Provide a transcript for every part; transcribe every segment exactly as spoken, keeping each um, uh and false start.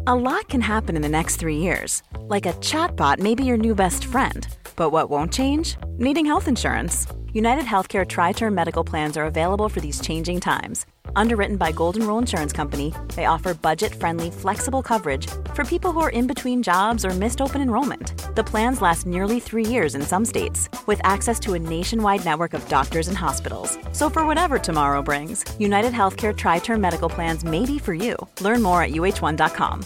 A lot can happen in the next three years. Like a chatbot may be your new best friend. But what won't change? Needing health insurance. United Healthcare Tri-Term Medical Plans are available for these changing times. Underwritten by Golden Rule Insurance Company, they offer budget-friendly, flexible coverage for people who are in between jobs or missed open enrollment. The plans last nearly three years in some states, with access to a nationwide network of doctors and hospitals. So for whatever tomorrow brings, United Healthcare Tri-Term Medical Plans may be for you. Learn more at U H one dot com.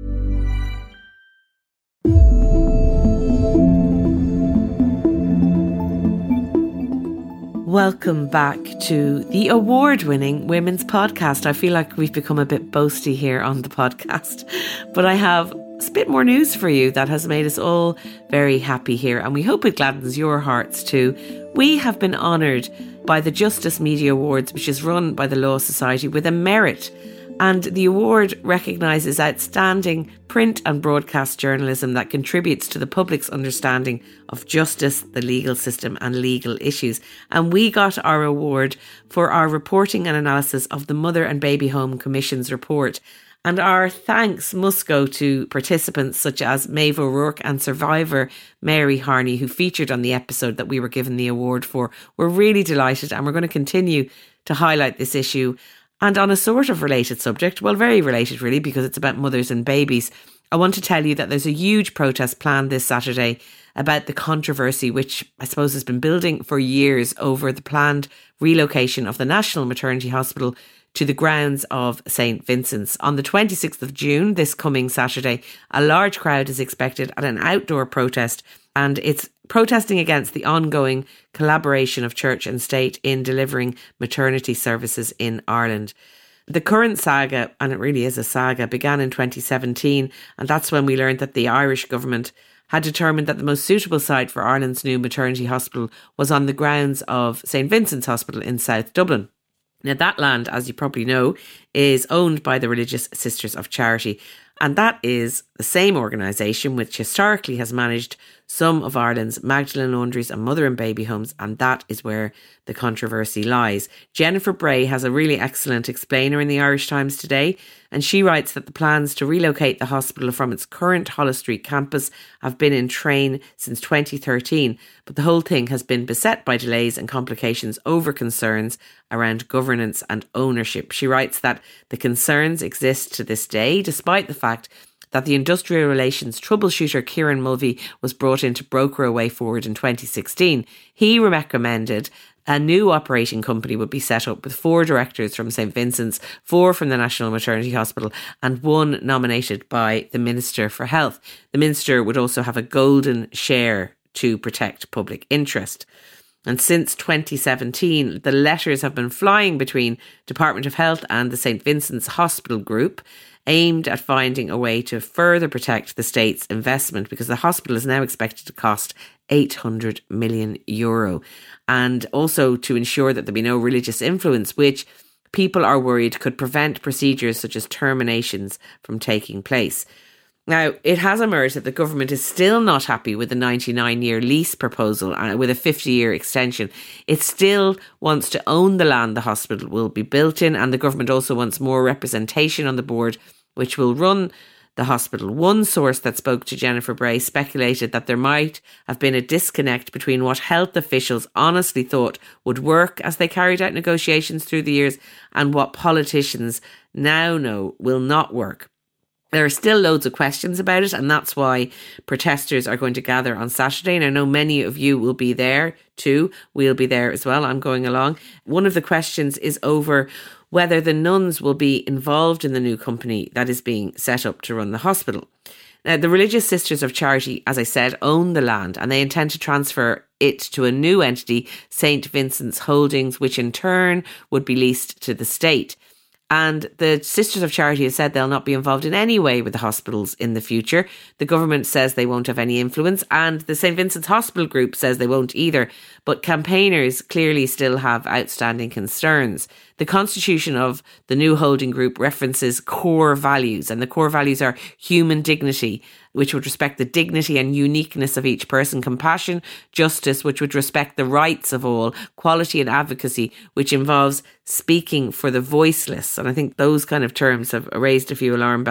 Welcome back to the award-winning Women's Podcast. I feel like we've become a bit boasty here on the podcast, but I have a bit more news for you that has made us all very happy here, and we hope it gladdens your hearts too. We have been honoured by the Justice Media Awards, which is run by the Law Society, with a merit. And the award recognises outstanding print and broadcast journalism that contributes to the public's understanding of justice, the legal system and legal issues. And we got our award for our reporting and analysis of the Mother and Baby Home Commission's report. And our thanks must go to participants such as Maeve O'Rourke and survivor Mary Harney, who featured on the episode that we were given the award for. We're really delighted, and we're going to continue to highlight this issue. And on a sort of related subject, well, very related really, because it's about mothers and babies, I want to tell you that there's a huge protest planned this Saturday about the controversy, which I suppose has been building for years, over the planned relocation of the National Maternity Hospital to the grounds of Saint Vincent's. On the twenty-sixth of June, this coming Saturday, a large crowd is expected at an outdoor protest, and it's protesting against the ongoing collaboration of church and state in delivering maternity services in Ireland. The current saga, and it really is a saga, began in twenty seventeen, and that's when we learned that the Irish government had determined that the most suitable site for Ireland's new maternity hospital was on the grounds of Saint Vincent's Hospital in South Dublin. Now, that land, as you probably know, is owned by the Religious Sisters of Charity, and that is the same organisation which historically has managed some of Ireland's Magdalen laundries and mother and baby homes, and that is where the controversy lies. Jennifer Bray has a really excellent explainer in the Irish Times today, and she writes that the plans to relocate the hospital from its current Holles Street campus have been in train since twenty thirteen, but the whole thing has been beset by delays and complications over concerns around governance and ownership. She writes that the concerns exist to this day, despite the fact that the industrial relations troubleshooter Kieran Mulvey was brought in to broker a way forward in twenty sixteen. He recommended a new operating company would be set up with four directors from Saint Vincent's, four from the National Maternity Hospital, and one nominated by the Minister for Health. The Minister would also have a golden share to protect public interest. And since twenty seventeen, the letters have been flying between Department of Health and the Saint Vincent's Hospital Group, aimed at finding a way to further protect the state's investment, because the hospital is now expected to cost eight hundred million euro, and also to ensure that there be no religious influence, which people are worried could prevent procedures such as terminations from taking place. Now, it has emerged that the government is still not happy with the ninety-nine year lease proposal uh, with a fifty year extension. It still wants to own the land the hospital will be built in, and the government also wants more representation on the board, which will run the hospital. One source that spoke to Jennifer Bray speculated that there might have been a disconnect between what health officials honestly thought would work as they carried out negotiations through the years and what politicians now know will not work. There are still loads of questions about it, and that's why protesters are going to gather on Saturday. And I know many of you will be there too. We'll be there as well. I'm going along. One of the questions is over whether the nuns will be involved in the new company that is being set up to run the hospital. Now, the Religious Sisters of Charity, as I said, own the land, and they intend to transfer it to a new entity, Saint Vincent's Holdings, which in turn would be leased to the state. And the Sisters of Charity have said they'll not be involved in any way with the hospitals in the future. The government says they won't have any influence, and the Saint Vincent's Hospital Group says they won't either. But campaigners clearly still have outstanding concerns. The constitution of the new holding group references core values, and the core values are human dignity, which would respect the dignity and uniqueness of each person, compassion, justice, which would respect the rights of all, quality and advocacy, which involves speaking for the voiceless. And I think those kind of terms have raised a few alarm bells.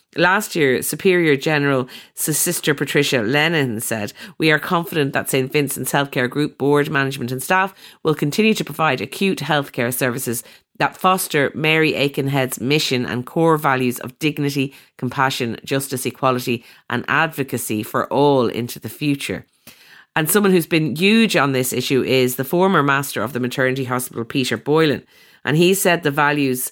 Last year, Superior General Sister Patricia Lennon said, "We are confident that Saint Vincent's Healthcare Group board, management and staff will continue to provide acute healthcare services that foster Mary Aikenhead's mission and core values of dignity, compassion, justice, equality and advocacy for all into the future." And someone who's been huge on this issue is the former master of the maternity hospital, Peter Boylan. And he said the values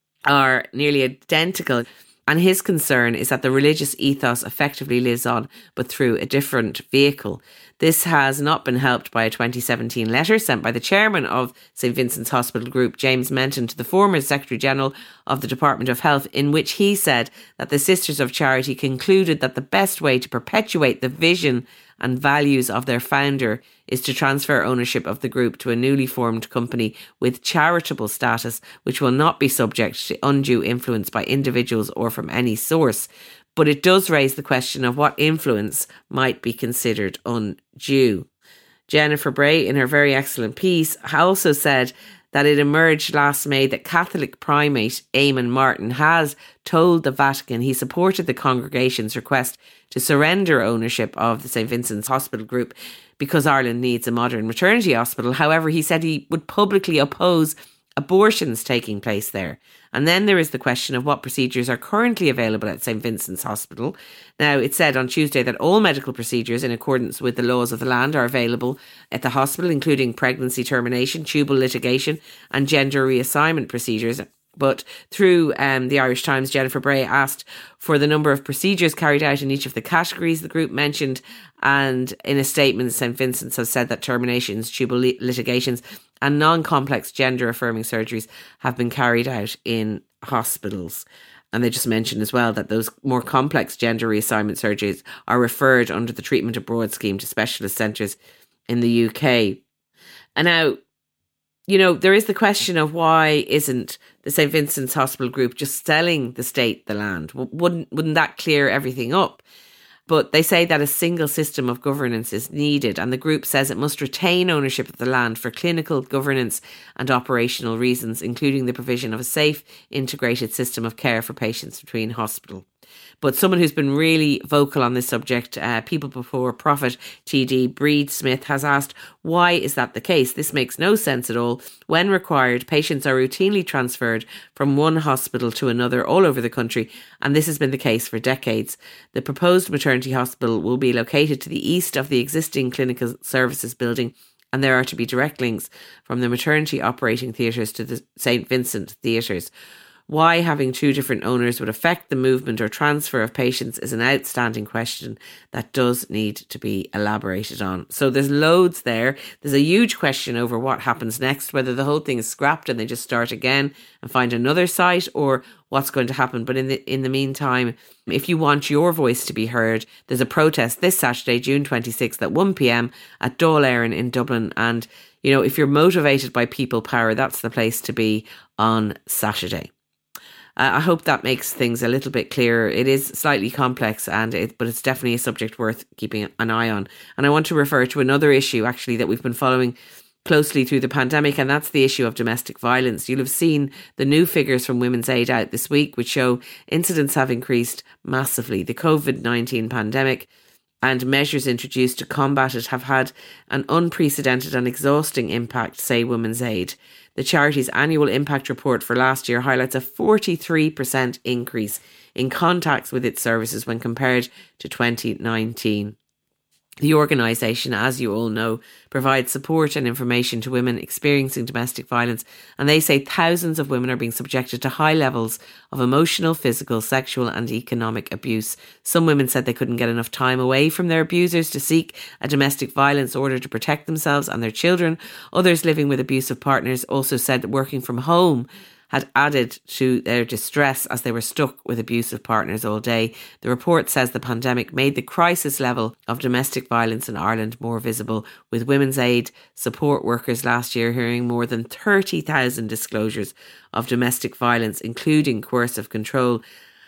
are nearly identical. And his concern is that the religious ethos effectively lives on, but through a different vehicle. This has not been helped by a twenty seventeen letter sent by the chairman of Saint Vincent's Hospital Group, James Menton, to the former Secretary General of the Department of Health, in which he said that the Sisters of Charity concluded that the best way to perpetuate the vision and values of their founder is to transfer ownership of the group to a newly formed company with charitable status, which will not be subject to undue influence by individuals or from any source. But it does raise the question of what influence might be considered undue. Jennifer Bray, in her very excellent piece, also said that it emerged last May that Catholic primate Eamon Martin has told the Vatican he supported the congregation's request to surrender ownership of the Saint Vincent's Hospital Group because Ireland needs a modern maternity hospital. However, he said he would publicly oppose abortions taking place there. And then there is the question of what procedures are currently available at Saint Vincent's Hospital. Now, it said on Tuesday that all medical procedures in accordance with the laws of the land are available at the hospital, including pregnancy termination, tubal litigation and gender reassignment procedures. But through um, the Irish Times, Jennifer Bray asked for the number of procedures carried out in each of the categories the group mentioned. And in a statement, Saint Vincent's has said that terminations, tubal li- litigations and non-complex gender-affirming surgeries have been carried out in hospitals. And they just mentioned as well that those more complex gender reassignment surgeries are referred under the Treatment Abroad scheme to specialist centres in the U K. And now, you know, there is the question of why isn't the Saint Vincent's Hospital Group just selling the state the land? Wouldn't, wouldn't that clear everything up? But they say that a single system of governance is needed, and the group says it must retain ownership of the land for clinical governance and operational reasons, including the provision of a safe, integrated system of care for patients between hospitals. But someone who's been really vocal on this subject, uh, People Before Profit T D Breed Smith, has asked, why is that the case? This makes no sense at all. When required, patients are routinely transferred from one hospital to another all over the country, and this has been the case for decades. The proposed maternity hospital will be located to the east of the existing clinical services building, and there are to be direct links from the maternity operating theatres to the Saint Vincent theatres. Why having two different owners would affect the movement or transfer of patients is an outstanding question that does need to be elaborated on. So there's loads there. There's a huge question over what happens next, whether the whole thing is scrapped and they just start again and find another site, or what's going to happen. But in the in the meantime, if you want your voice to be heard, there's a protest this Saturday, June twenty-sixth at one p.m. at Dáil Éireann in Dublin. And, you know, if you're motivated by people power, that's the place to be on Saturday. Uh, I hope that makes things a little bit clearer. It is slightly complex, and it, but it's definitely a subject worth keeping an eye on. And I want to refer to another issue, actually, that we've been following closely through the pandemic, and that's the issue of domestic violence. You'll have seen the new figures from Women's Aid out this week, which show incidents have increased massively. The covid nineteen pandemic and measures introduced to combat it have had an unprecedented and exhausting impact, say Women's Aid. The charity's annual impact report for last year highlights a forty-three percent increase in contacts with its services when compared to twenty nineteen. The organisation, as you all know, provides support and information to women experiencing domestic violence, and they say thousands of women are being subjected to high levels of emotional, physical, sexual and economic abuse. Some women said they couldn't get enough time away from their abusers to seek a domestic violence order to protect themselves and their children. Others living with abusive partners also said that working from home had added to their distress as they were stuck with abusive partners all day. The report says the pandemic made the crisis level of domestic violence in Ireland more visible, with Women's Aid support workers last year hearing more than thirty thousand disclosures of domestic violence, including coercive control.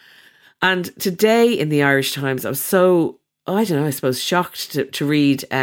And today in the Irish Times, I was so, I don't know, I suppose shocked to, to read um,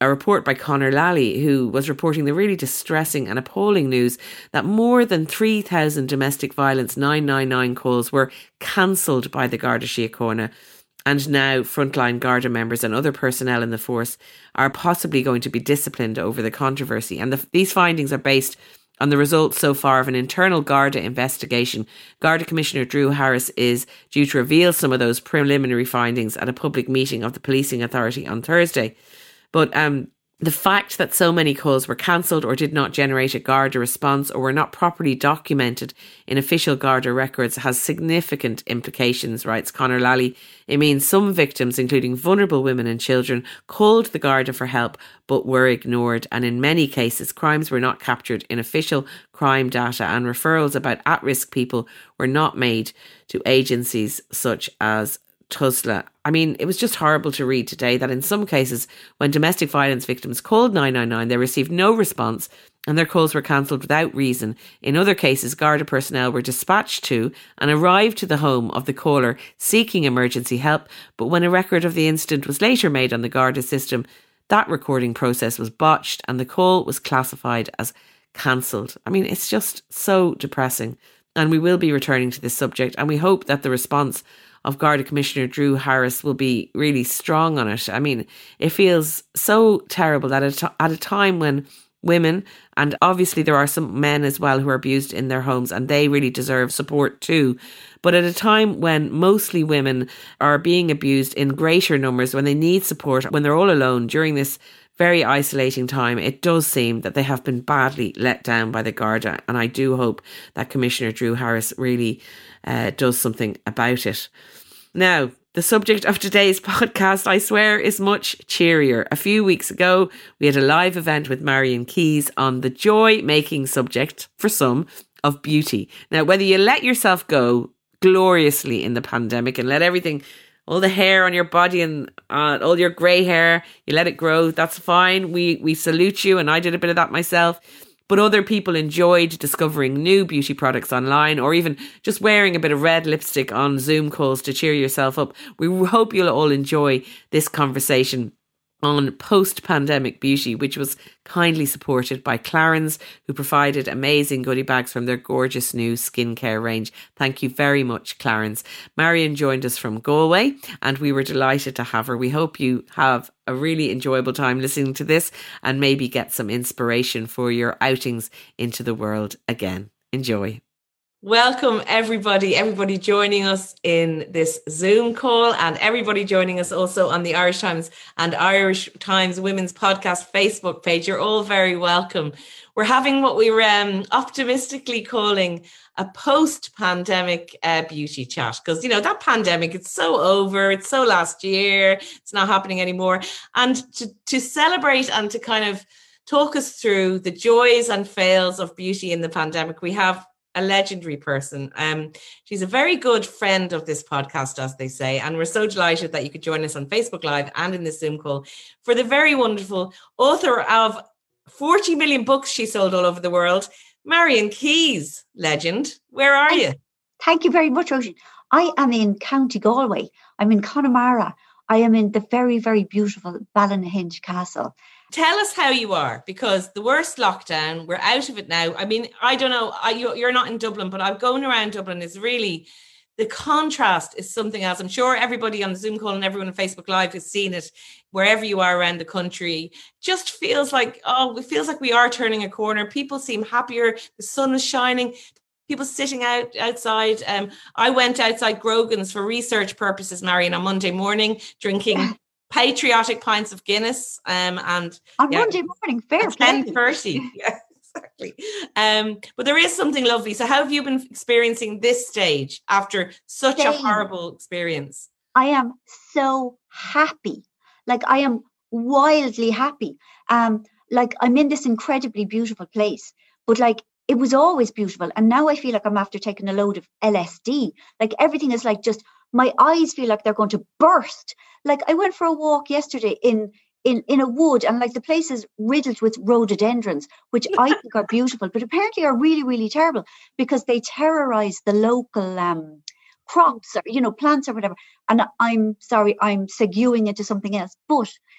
a report by Conor Lally, who was reporting the really distressing and appalling news that more than three thousand domestic violence nine nine nine calls were cancelled by the Garda Síochána. And now frontline Garda members and other personnel in the force are possibly going to be disciplined over the controversy. And the, these findings are based on the results so far of an internal Garda investigation. Garda Commissioner Drew Harris is due to reveal some of those preliminary findings at a public meeting of the Policing Authority on Thursday. But um, the fact that so many calls were cancelled or did not generate a Garda response or were not properly documented in official Garda records has significant implications, writes Conor Lally. It means some victims, including vulnerable women and children, called the Garda for help but were ignored, and in many cases crimes were not captured in official crime data and referrals about at-risk people were not made to agencies such as T U S L A. I mean, it was just horrible to read today that in some cases, when domestic violence victims called nine nine nine, they received no response and their calls were cancelled without reason. In other cases, Garda personnel were dispatched to and arrived to the home of the caller seeking emergency help, but when a record of the incident was later made on the Garda system, that recording process was botched and the call was classified as cancelled. I mean, it's just so depressing. And we will be returning to this subject, and we hope that the response of Garda Commissioner Drew Harris will be really strong on it. I mean, it feels so terrible that at a, at a time when women, and obviously there are some men as well who are abused in their homes, and they really deserve support too. But at a time when mostly women are being abused in greater numbers, when they need support, when they're all alone during this very isolating time, it does seem that they have been badly let down by the Garda. And I do hope that Commissioner Drew Harris really uh, does something about it. Now, the subject of today's podcast, I swear, is much cheerier. A few weeks ago, we had a live event with Marian Keyes on the joy-making subject, for some, of beauty. Now, whether you let yourself go gloriously in the pandemic and let everything, all the hair on your body and uh, all your grey hair, you let it grow, that's fine. We we salute you, and I did a bit of that myself. But other people enjoyed discovering new beauty products online, or even just wearing a bit of red lipstick on Zoom calls to cheer yourself up. We hope you'll all enjoy this conversation on post-pandemic beauty, which was kindly supported by Clarins, who provided amazing goodie bags from their gorgeous new skincare range. Thank you very much, Clarins. Marian joined us from Galway, and we were delighted to have her. We hope you have a really enjoyable time listening to this and maybe get some inspiration for your outings into the world again. Enjoy. Welcome everybody, everybody joining us in this Zoom call, and everybody joining us also on the Irish Times and Irish Times Women's Podcast Facebook page. You're all very welcome. We're having what we were um, optimistically calling a post-pandemic uh, beauty chat, because, you know, that pandemic, it's so over, it's so last year, it's not happening anymore. And to, to celebrate and to kind of talk us through the joys and fails of beauty in the pandemic, we have a legendary person. Um, she's a very good friend of this podcast, as they say, and we're so delighted that you could join us on Facebook Live and in this Zoom call for the very wonderful author of forty million books she sold all over the world, Marian Keyes. Legend, where are you? Thank you very much, Roisin. I am in County Galway. I'm in Connemara. I am in the very, very beautiful Ballinhinge Castle. Tell us how you are, because the worst lockdown, we're out of it now. I mean, I don't know, I, you're not in Dublin, but I'm going around Dublin. Is really, the contrast is something else. I'm sure everybody on the Zoom call and everyone on Facebook Live has seen it wherever you are around the country. Just feels like, oh, it feels like we are turning a corner. People seem happier. The sun is shining. People sitting out outside. Um, I went outside Grogan's for research purposes, Marian, on Monday morning, drinking patriotic pints of Guinness. Um, and on yeah, Monday morning, fair play. ten thirty. Yeah, exactly. Um, but there is something lovely. So how have you been experiencing this stage after such Same. a horrible experience? I am so happy. Like, I am wildly happy. Um, like, I'm in this incredibly beautiful place, but like, it was always beautiful. And now I feel like I'm after taking a load of L S D. Like, everything is like just, my eyes feel like they're going to burst. Like, I went for a walk yesterday in in in a wood, and like the place is riddled with rhododendrons, which I think are beautiful, but apparently are really, really terrible because they terrorize the local um, crops or, you know, plants or whatever. And I'm sorry, I'm seguing into something else. But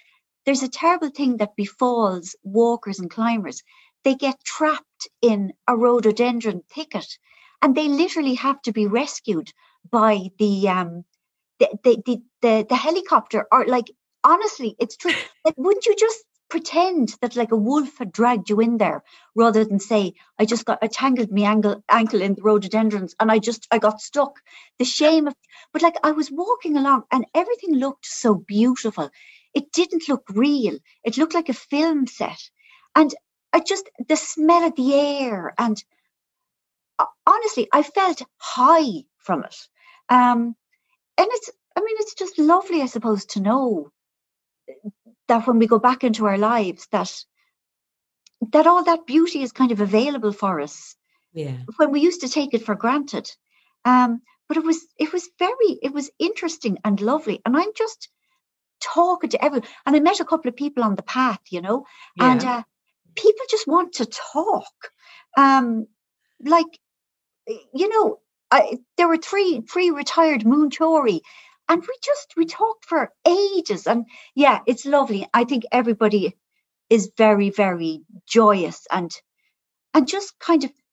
there's a terrible thing that befalls walkers and climbers. They get trapped in a rhododendron thicket, and they literally have to be rescued by the um the the the, the, the helicopter. Or like, honestly, it's true. Like, wouldn't you just pretend that like a wolf had dragged you in there, rather than say, I just got I tangled my ankle ankle in the rhododendrons and I just I got stuck. The shame of, but like, I was walking along and everything looked so beautiful. It didn't look real. It looked like a film set. And I just, the smell of the air, and uh, honestly, I felt high from it. Um, and it's, I mean, it's just lovely, I suppose, to know that when we go back into our lives, that that all that beauty is kind of available for us. Yeah. When we used to take it for granted. Um, but it was, it was very, it was interesting and lovely. And I'm just talking to everyone. And I met a couple of people on the path, you know, Yeah. and uh, people just want to talk. Um, like, you know, I, there were three, three retired Moonchori, and we just, we talked for ages. And yeah, it's lovely. I think everybody is very, very joyous and, and just kind of,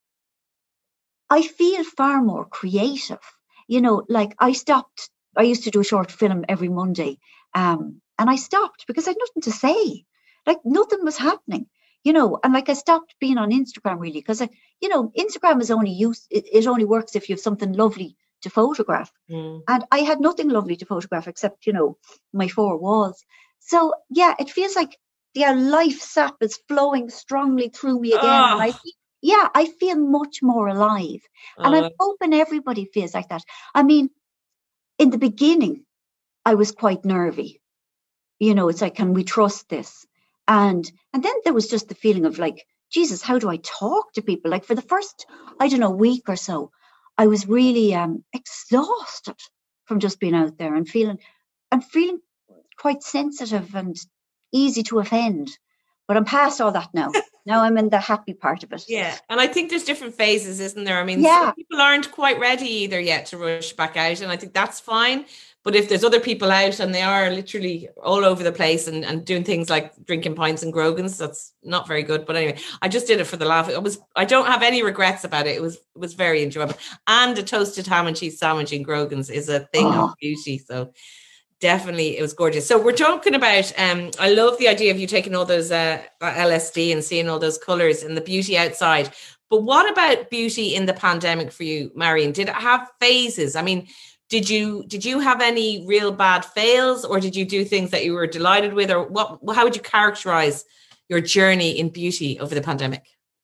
I feel far more creative. You know, like I stopped, I used to do a short film every Monday. Um, and I stopped because I had nothing to say. Like, nothing was happening, you know, and like I stopped being on Instagram really, because I, you know, Instagram is only use, it, it only works if you have something lovely to photograph. Mm. And I had nothing lovely to photograph except, you know, my four walls. So yeah, it feels like the yeah, life sap is flowing strongly through me again. Oh. And I feel, yeah, I feel much more alive. Oh. And I'm hoping everybody feels like that. I mean, in the beginning, I was quite nervy. You know, it's like, can we trust this? And and then there was just the feeling of like, Jesus, how do I talk to people? Like for the first, I don't know, week or so, I was really um, exhausted from just being out there and feeling, and feeling quite sensitive and easy to offend. But I'm past all that now. Now I'm in the happy part of it. Yeah. And I think there's different phases, isn't there? I mean, yeah. some people aren't quite ready either yet to rush back out. And I think that's fine. But if there's other people out and they are literally all over the place and, and doing things like drinking pints and Grogan's, that's not very good. But anyway, I just did it for the laugh. It was, I don't have any regrets about it. It was, it was very enjoyable. And a toasted ham and cheese sandwich in Grogan's is a thing oh. of beauty. So definitely it was gorgeous. So we're talking about, um, I love the idea of you taking all those uh, L S D and seeing all those colours and the beauty outside. But what about beauty in the pandemic for you, Marion? Did it have phases? I mean, Did you did you have any real bad fails, or did you do things that you were delighted with, or what? How would you characterize your journey in beauty over the pandemic?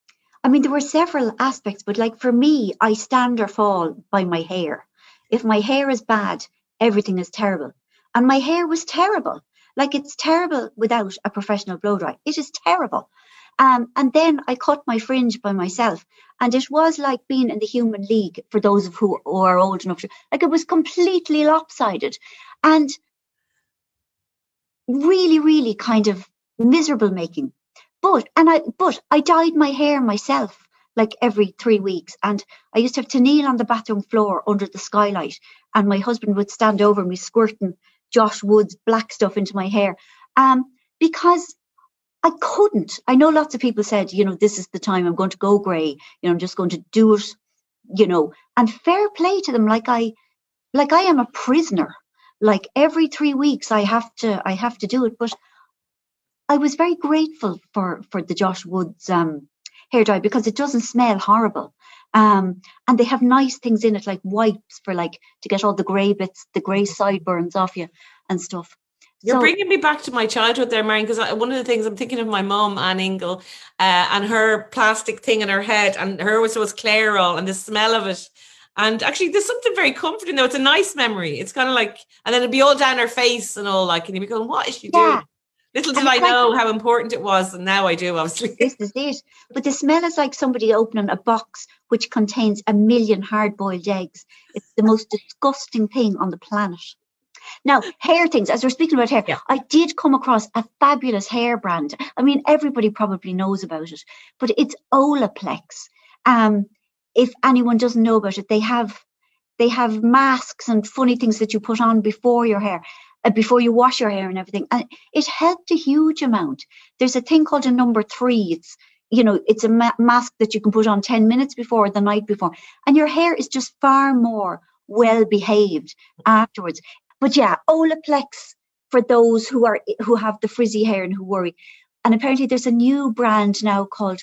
I mean, there were several aspects, but like for me, I stand or fall by my hair. If my hair is bad, everything is terrible. And my hair was terrible. Like, it's terrible without a professional blow dry. It is terrible. Um, and then I cut my fringe by myself. And it was like being in the Human League, for those of who, who are old enough to, like, it was completely lopsided and really, really kind of miserable making. But, and I, but I dyed my hair myself, like every three weeks. And I used to have to kneel on the bathroom floor under the skylight. And my husband would stand over me squirting Josh Wood's black stuff into my hair. Um, because I couldn't. I know lots of people said, you know, this is the time I'm going to go grey. You know, I'm just going to do it, you know, and fair play to them. Like I, like I am a prisoner. Like every three weeks I have to, I have to do it. But I was very grateful for, for the Josh Wood's um, hair dye, because it doesn't smell horrible. Um, and they have nice things in it, like wipes for like, to get all the grey bits, the grey sideburns off you and stuff. You're so, bringing me back to my childhood there, Marion, because one of the things I'm thinking of my mum, Anne Ingle, uh, and her plastic thing in her head, and her was, was Clairol, and the smell of it. And actually, there's something very comforting, though. It's a nice memory. It's kind of like, and then it'd be all down her face and all, like, and you'd be going, what is she yeah. doing? Little did I know how important it was, and now I do, obviously. This is it. But the smell is like somebody opening a box which contains a million hard-boiled eggs. It's the most disgusting thing on the planet. Now, hair things, as we're speaking about hair, yeah. I did come across a fabulous hair brand. I mean, everybody probably knows about it, but it's Olaplex. Um, if anyone doesn't know about it, they have they have masks and funny things that you put on before your hair. uh, before you wash your hair and everything. And it helped a huge amount. There's a thing called a number three. It's, you know, it's a ma- mask that you can put on ten minutes before, the night before. And your hair is just far more well behaved afterwards. But yeah, Olaplex for those who are who have the frizzy hair and who worry. And apparently there's a new brand now called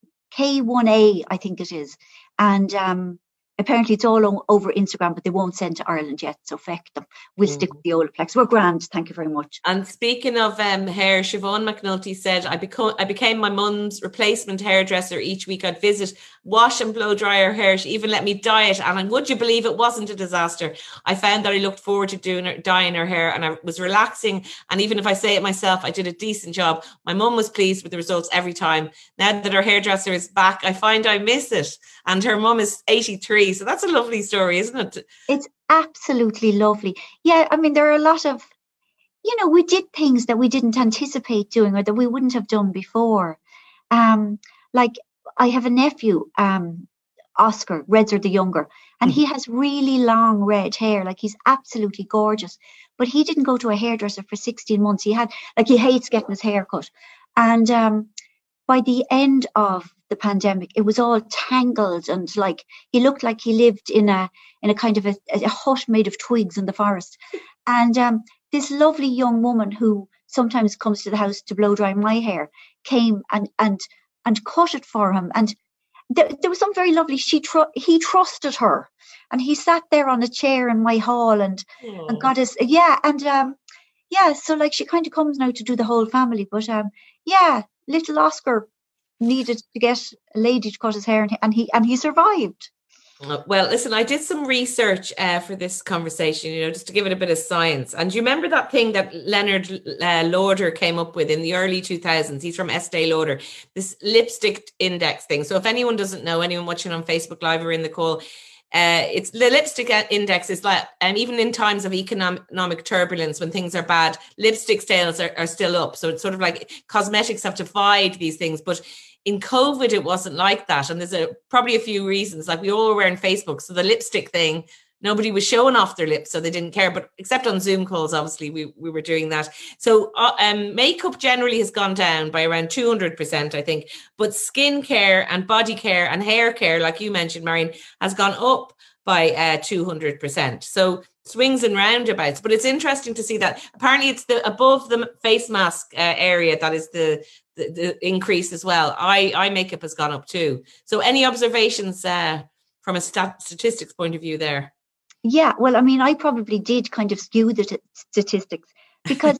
K one A, I think it is. And um, apparently it's all o- over Instagram, but they won't send to Ireland yet. So feck them. We'll mm. stick with the Olaplex. We're grand. Thank you very much. And speaking of um, hair, Siobhan McNulty said, I, beco- I became my mum's replacement hairdresser. Each week I'd visit, wash and blow dry her hair. She even let me dye it. And would you believe it wasn't a disaster? I found that I looked forward to doing her, dyeing her hair, and I was relaxing. And even if I say it myself, I did a decent job. My mum was pleased with the results every time. Now that her hairdresser is back, I find I miss it. And her mum is eighty-three. So that's a lovely story, isn't it? It's absolutely lovely. Yeah, I mean, there are a lot of, you know, we did things that we didn't anticipate doing or that we wouldn't have done before. Um, like I have a nephew, um, Oscar, Redzer the Younger, and mm-hmm. he has really long red hair. Like he's absolutely gorgeous, but he didn't go to a hairdresser for sixteen months. He had, like he hates getting his hair cut. And um, by the end of the pandemic, it was all tangled and like he looked like he lived in a in a kind of a, a hut made of twigs in the forest. And um, this lovely young woman who sometimes comes to the house to blow dry my hair came and and and cut it for him. And there, there was something very lovely. She tr- he trusted her, and he sat there on a chair in my hall and Aww. and got his yeah and um yeah. So like she kind of comes now to do the whole family, but um yeah, little Oscar needed to get a lady to cut his hair, and he and he, and he survived. Well, listen, I did some research uh, for this conversation, you know, just to give it a bit of science. And do you remember that thing that Leonard uh, Lauder came up with in the early two thousands? He's from Estee Lauder, this lipstick index thing. So if anyone doesn't know, anyone watching on Facebook Live or in the call, uh, it's the lipstick index is like, and even in times of economic turbulence, when things are bad, lipstick sales are, are still up. So it's sort of like cosmetics have defied these things, but in COVID, it wasn't like that. And there's a, probably a few reasons. Like we all were wearing Facebook. So the lipstick thing, nobody was showing off their lips. So they didn't care. But except on Zoom calls, obviously, we, we were doing that. So uh, um, makeup generally has gone down by around two hundred percent, I think. But skincare and body care and hair care, like you mentioned, Marion, has gone up by uh, two hundred percent. So swings and roundabouts. But it's interesting to see that apparently it's the above the face mask uh, area that is the The, the increase as well. Eye, eye makeup has gone up too. So any observations uh, from a stat- statistics point of view there? Yeah, well, I mean, I probably did kind of skew the t- statistics because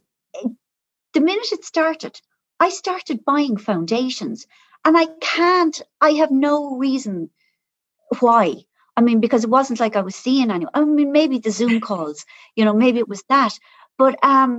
the minute it started, I started buying foundations, and I can't, I have no reason why. I mean, because it wasn't like I was seeing anyone. I mean, maybe the Zoom calls, you know, maybe it was that. But um,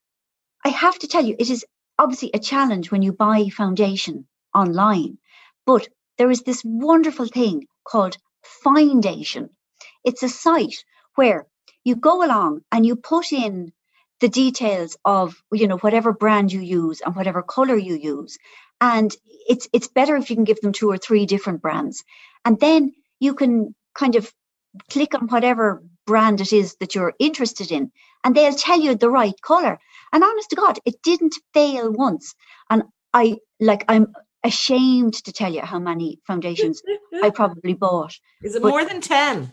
I have to tell you, it is obviously a challenge when you buy foundation online, but there is this wonderful thing called Findation. It's a site where you go along and you put in the details of, you know, whatever brand you use and whatever color you use. And it's it's better if you can give them two or three different brands. And then you can kind of click on whatever brand it is that you're interested in, and they'll tell you the right color. And honest to God, it didn't fail once. And I like I'm ashamed to tell you how many foundations I probably bought. Is it but, more than ten?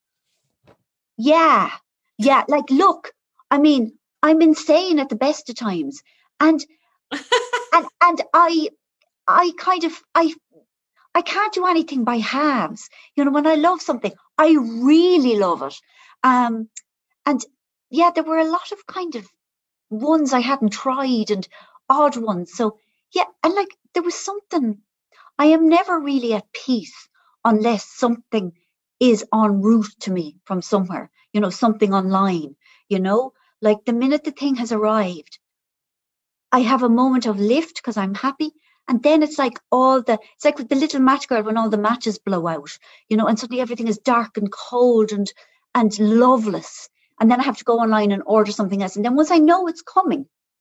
Yeah. Yeah. Like, look, I mean, I'm insane at the best of times. And and and I I kind of I I can't do anything by halves. You know, when I love something, I really love it. Um, and yeah, there were a lot of kind of ones I hadn't tried and odd ones. So yeah, and like there was something, I am never really at peace unless something is en route to me from somewhere, you know, something online, you know, like the minute the thing has arrived, I have a moment of lift because I'm happy. And then it's like all the, it's like with the little match girl when all the matches blow out, you know, and suddenly everything is dark and cold and and loveless. And then I have to go online and order something else. And then once I know it's coming,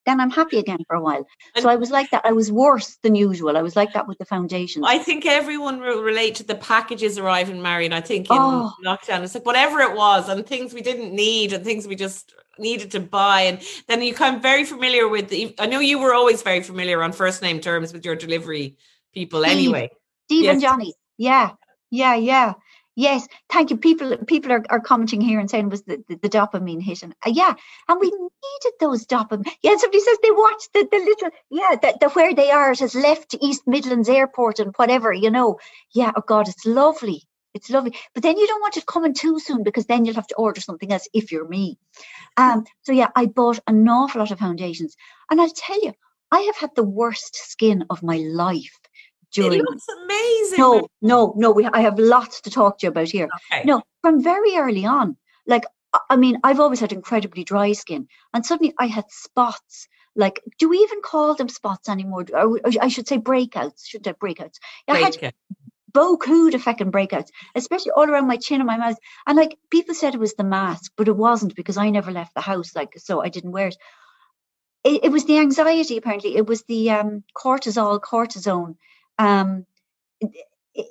then I'm happy again for a while. And so I was like that. I was worse than usual. I was like that with the foundations. I think everyone will relate to the packages arriving, Marion. I think in Oh. lockdown, it's like whatever it was, and things we didn't need and things we just needed to buy. And then you become very familiar with the, I know you were always very familiar on first name terms with your delivery people Steve, anyway. Steve Yes. and Johnny. Yeah, yeah, yeah. Yes, thank you. People people are, are commenting here and saying it was the, the, the dopamine hit. And uh, yeah, and we needed those dopamine. Yeah, somebody says they watched the, the little, yeah, the, the where they are. It has left East Midlands Airport and whatever, you know. Yeah, oh God, it's lovely. It's lovely. But then you don't want it coming too soon because then you'll have to order something else if you're me. Um. So yeah, I bought an awful lot of foundations. And I'll tell you, I have had the worst skin of my life. During, it looks amazing. No, no, no. We, I have lots to talk to you about here. Okay. No, from very early on, like, I mean, I've always had incredibly dry skin, and suddenly I had spots. Like, do we even call them spots anymore? Or I should say breakouts. Should I breakouts? I had Breakout. beaucoup de fucking breakouts, especially all around my chin and my mouth. And like, people said it was the mask, but it wasn't because I never left the house. Like, so I didn't wear it. It, it was the anxiety. Apparently, it was the um, cortisol, cortisone. Um, it, it,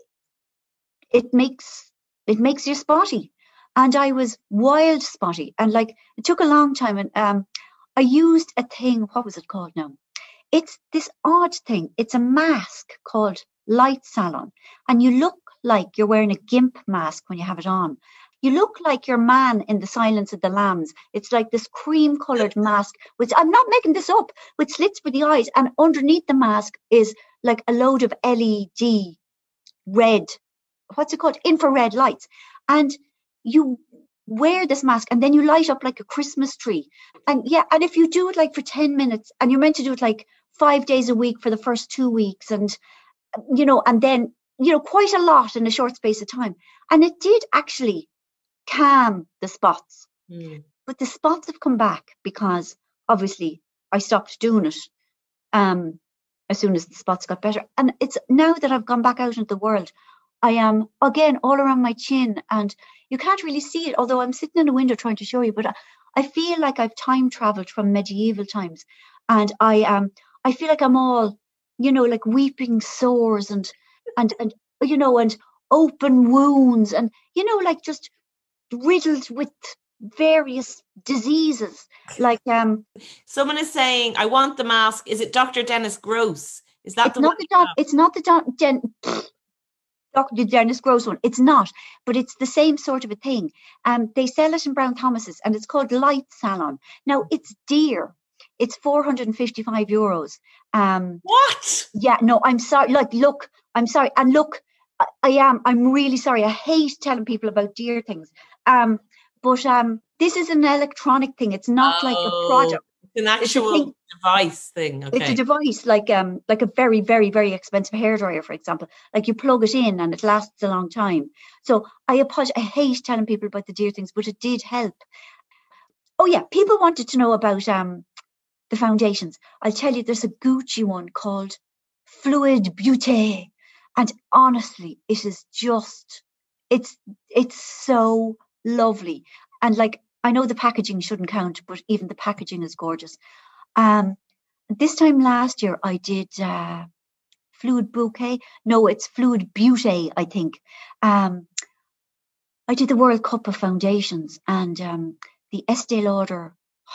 it makes it makes you spotty, and I was wild spotty, and like it took a long time. And um, I used a thing. What was it called now? It's this odd thing. It's a mask called Light Salon, and you look like you're wearing a gimp mask when you have it on. You look like your man in The Silence of the Lambs. It's like this cream-coloured mask, which I'm not making this up, with slits for the eyes, and underneath the mask is like a load of L E D red, what's it called? Infrared lights. And you wear this mask and then you light up like a Christmas tree. And yeah, and if you do it like for ten minutes, and you're meant to do it like five days a week for the first two weeks, and, you know, and then, you know, quite a lot in a short space of time. And it did actually calm the spots. Mm. But the spots have come back because obviously I stopped doing it. Um, as soon as the spots got better. And it's now that I've gone back out into the world, I am again all around my chin, and you can't really see it, although I'm sitting in a window trying to show you, but I, I feel like I've time traveled from medieval times, and I um I feel like I'm all, you know, like weeping sores and and and you know, and open wounds, and you know, like just riddled with various diseases. Like um someone is saying, I want the mask. Is it Doctor Dennis Gross? Is that it's the not one? the doc, it's not the doc, Den, Doctor Dennis Gross one. It's not, but it's the same sort of a thing. Um they sell it in Brown Thomas's, and it's called Light Salon. Now it's dear. It's four hundred fifty-five euros. Um what? Yeah, no, I'm sorry. Like, look, I'm sorry. And look, I, I am I'm really sorry. I hate telling people about dear things. Um But um, this is an electronic thing. It's not oh, like a product. It's an actual it's thing. device thing. Okay. It's a device, like um, like a very, very, very expensive hairdryer, for example. Like you plug it in and it lasts a long time. So I apologize. I hate telling people about the dear things, but it did help. Oh yeah, people wanted to know about um the foundations. I'll tell you, there's a Gucci one called Fluid Beauty, and honestly, it is just it's it's so lovely. And like, I know the packaging shouldn't count, but even the packaging is gorgeous. Um, this time last year I did uh, Fluid Bouquet. No, it's Fluid Beauty, I think. Um, I did the World Cup of foundations, and um, the Estee Lauder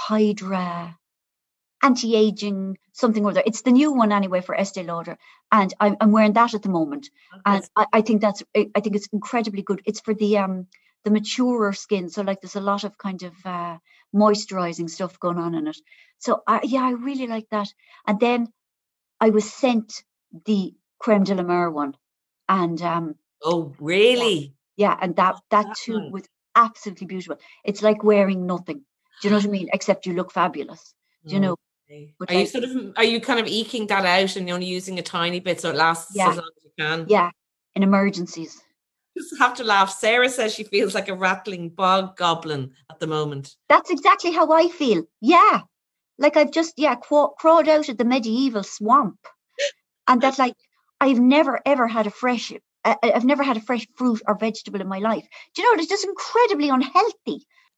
Hydra anti-aging something or other. It's the new one anyway for Estee Lauder, and I'm, I'm wearing that at the moment. Okay. And I, I think that's I think it's incredibly good. It's for the um the maturer skin, so like there's a lot of kind of uh, moisturizing stuff going on in it. So I, yeah, I really like that. And then I was sent the Creme de la Mer one, and um oh really? Yeah, yeah, and that that that's too nice. Was absolutely beautiful. It's like wearing nothing. Do you know what I mean? Except you look fabulous. Do you know? But are like, you sort of are you kind of eking that out and you're only using a tiny bit so it lasts yeah, as long as you can? Yeah, in emergencies. Just have to laugh. Sarah says she feels like a rattling bog goblin at the moment. That's exactly how I feel. Yeah, like I've just yeah craw- crawled out of the medieval swamp, and that like I've never ever had a fresh. Uh, I've never had a fresh fruit or vegetable in my life. Do you know, it's just incredibly unhealthy.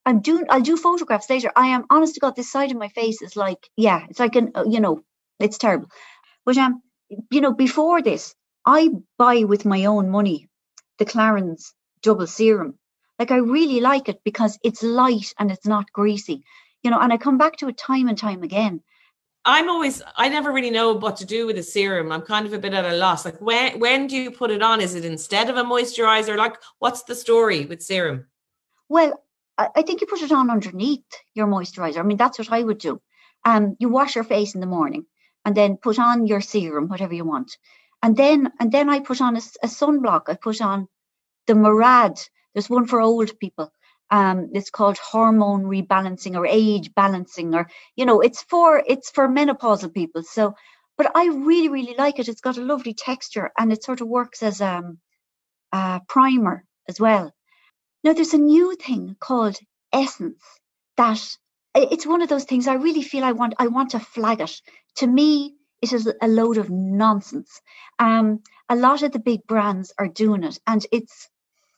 I'm doing, I'll do photographs later. I am, honest to God, this side of my face is like, yeah, it's like an, uh, you know, it's terrible. But, um, you know, before this, I buy with my own money the Clarins Double Serum. Like, I really like it because it's light and it's not greasy, you know, and I come back to it time and time again. I'm always, I never really know what to do with a serum. I'm kind of a bit at a loss. Like, when, when do you put it on? Is it instead of a moisturizer? Like, what's the story with serum? Well, I, I think you put it on underneath your moisturizer. I mean, that's what I would do. Um, you wash your face in the morning and then put on your serum, whatever you want. And then, and then I put on a, a sunblock. I put on the Murad. There's one for old people. Um, it's called hormone rebalancing or age balancing, or, you know, it's for, it's for menopausal people. So, but I really, really like it. It's got a lovely texture and it sort of works as um, a primer as well. Now, there's a new thing called Essence that it's one of those things I really feel I want, I want to flag it. To me, it is a load of nonsense. Um, a lot of the big brands are doing it, and it's,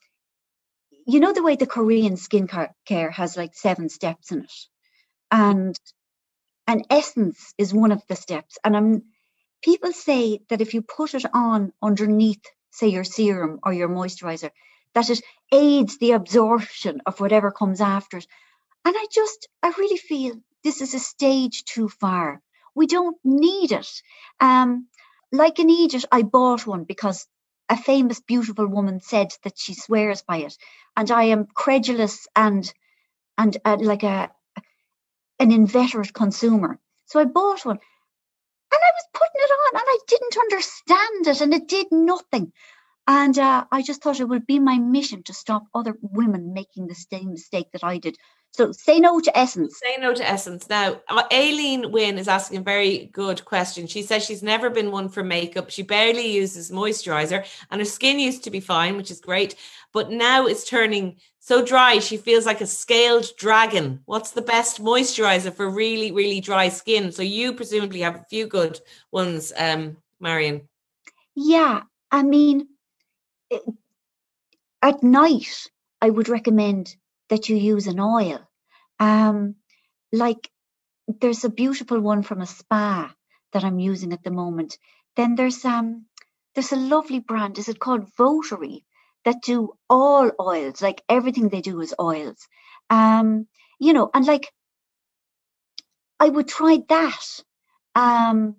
you know, the way the Korean skincare has like seven steps in it, and and Essence is one of the steps. And I'm, people say that if you put it on underneath, say, your serum or your moisturizer, that it aids the absorption of whatever comes after it. And I just, I really feel this is a stage too far. We don't need it. Um, like in Egypt, I bought one because a famous, beautiful woman said that she swears by it. And I am credulous and and uh, like a an inveterate consumer. So I bought one and I was putting it on and I didn't understand it and it did nothing. And uh, I just thought it would be my mission to stop other women making the same mistake that I did. So say no to Essence. Say no to Essence. Now, Aileen Wynn is asking a very good question. She says she's never been one for makeup. She barely uses moisturizer and her skin used to be fine, which is great. But now it's turning so dry, she feels like a scaled dragon. What's the best moisturizer for really, really dry skin? So you presumably have a few good ones, um, Marion. Yeah, I mean, it, at night, I would recommend that you use an oil. Um, like there's a beautiful one from a spa that I'm using at the moment. Then there's um there's a lovely brand, is it called Votary, that do all oils, like everything they do is oils. Um, you know, and like I would try that um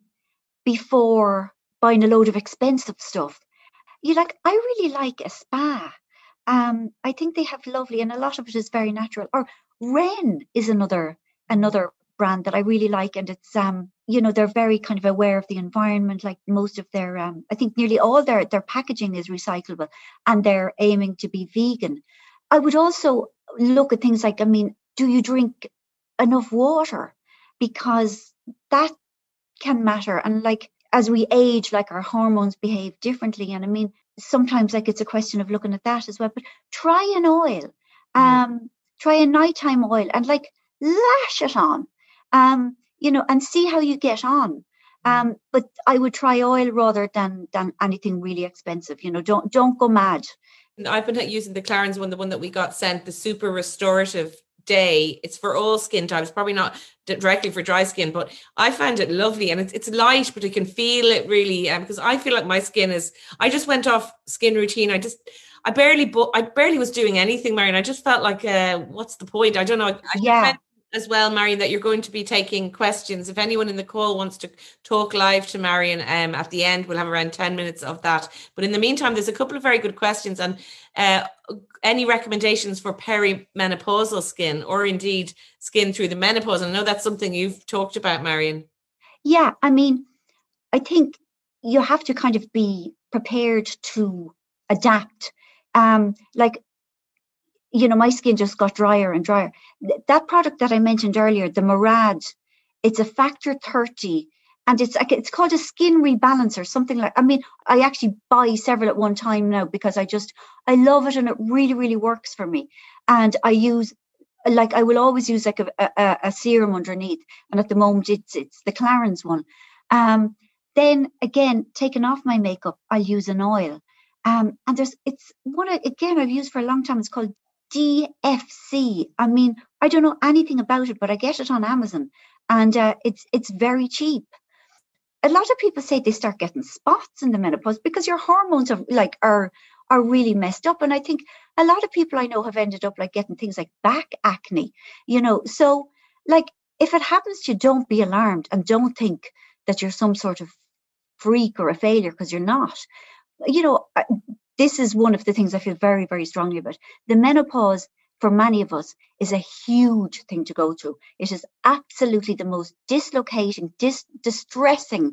before buying a load of expensive stuff. You like, I really like a spa. Um, I think they have lovely, and a lot of it is very natural. Or Ren is another another brand that I really like, and it's um, you know, they're very kind of aware of the environment. Like most of their, um, I think nearly all their their packaging is recyclable, and they're aiming to be vegan. I would also look at things like, I mean, do you drink enough water? Because that can matter, and like as we age, like our hormones behave differently, and I mean, sometimes like it's a question of looking at that as well. But try an oil, um, mm. try a nighttime oil, and like lash it on, um, you know, and see how you get on. Um, but I would try oil rather than than anything really expensive. You know, don't don't go mad. I've been using the Clarins one, the one that we got sent, the Super Restorative Day. It's for all skin types, probably not directly for dry skin, but I found it lovely, and it's it's light, but you can feel it really. Um, because I feel like my skin is. I just went off skin routine. I just, I barely, bu- I barely was doing anything, Marion. I just felt like, uh, what's the point? I don't know. I yeah. As well, Marion, that you're going to be taking questions. If anyone in the call wants to talk live to Marion, um, at the end, we'll have around ten minutes of that. But in the meantime, there's a couple of very good questions, and uh, any recommendations for perimenopausal skin, or indeed skin through the menopause. And I know that's something you've talked about, Marion. Yeah, I mean, I think you have to kind of be prepared to adapt. Um, like, you know, my skin just got drier and drier. That product that I mentioned earlier, the Murad, it's a factor thirty, and it's like, it's called a skin rebalancer, something like, I mean, I actually buy several at one time now because I just, I love it, and it really, really works for me. And I use, like, I will always use like a, a, a serum underneath. And at the moment it's, it's the Clarins one. Um, then again, taking off my makeup, I'll use an oil. Um, and there's, it's one, again, I've used for a long time. It's called D F C. I mean, I don't know anything about it, but I get it on Amazon, and uh, it's it's very cheap. A lot of people say they start getting spots in the menopause because your hormones are like are are really messed up. And I think a lot of people I know have ended up like getting things like back acne, you know. So like if it happens to you, don't be alarmed and don't think that you're some sort of freak or a failure, because you're not. You know, this is one of the things I feel very, very strongly about. The menopause for many of us is a huge thing to go through. It is absolutely the most dislocating, dis- distressing,